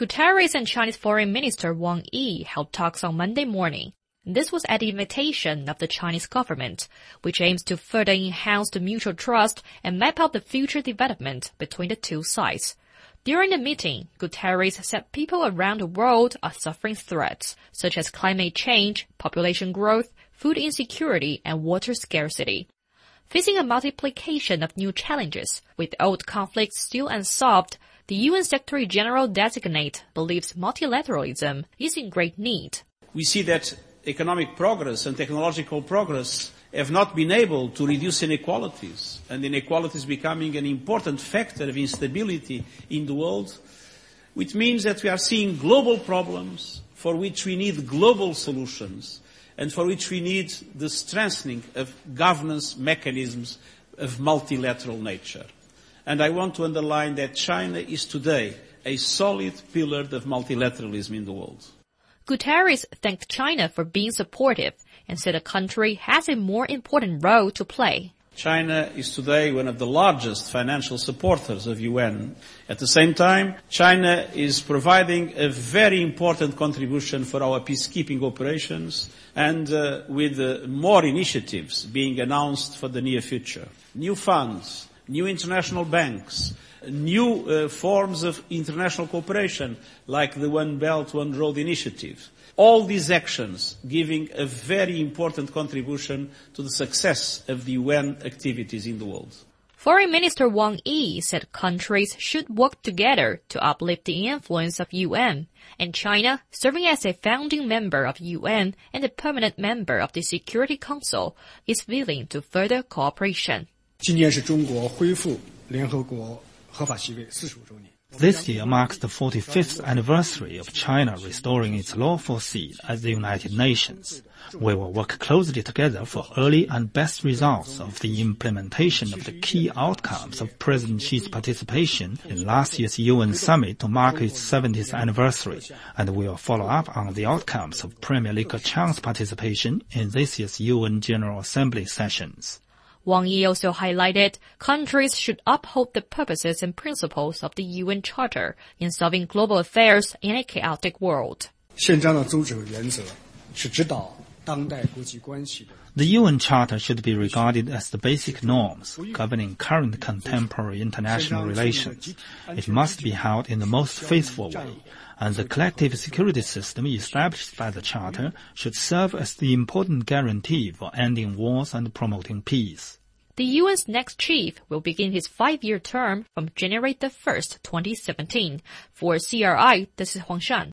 Guterres and Chinese Foreign Minister Wang Yi held talks on Monday morning. This was at the invitation of the Chinese government, which aims to further enhance the mutual trust and map out the future development between the two sides. During the meeting, Guterres said people around the world are suffering threats such as climate change, population growth, food insecurity, and water scarcity. Facing a multiplication of new challenges, with old conflicts still unsolved, the UN Secretary-General designate believes multilateralism is in great need. We see that economic progress and technological progress have not been able to reduce inequalities, and inequalities becoming an important factor of instability in the world, which means that we are seeing global problems for which we need global solutions and for which we need the strengthening of governance mechanisms of multilateral nature. And I want to underline that China is today a solid pillar of multilateralism in the world. Guterres thanked China for being supportive and said the country has a more important role to play. China is today one of the largest financial supporters of UN. At the same time, China is providing a very important contribution for our peacekeeping operations and with more initiatives being announced for the near future. New funds, new international banks, new forms of international cooperation like the One Belt, One Road initiative. All these actions giving a very important contribution to the success of the UN activities in the world. Foreign Minister Wang Yi said countries should work together to uplift the influence of UN, and China, serving as a founding member of UN and a permanent member of the Security Council, is willing to further cooperation. 今年是中国恢复联合国合法席位45周年。 This year marks the 45th anniversary of China restoring its lawful seat at the United Nations. We will work closely together for early and best results of the implementation of the key outcomes of President Xi's participation in last year's UN summit to mark its 70th anniversary, and we will follow up on the outcomes of Premier Li Keqiang's participation in this year's UN General Assembly sessions. Wang Yi also highlighted countries should uphold the purposes and principles of the UN Charter in solving global affairs in a chaotic world. 宪章的宗旨和原则是指导当代国际关系的。 The UN Charter should be regarded as the basic norms governing current contemporary international relations. It must be held in the most faithful way, and the collective security system established by the Charter should serve as the important guarantee for ending wars and promoting peace. The UN's next chief will begin his 5-year term from January 1st, 2017. For CRI, this is Huang Shan.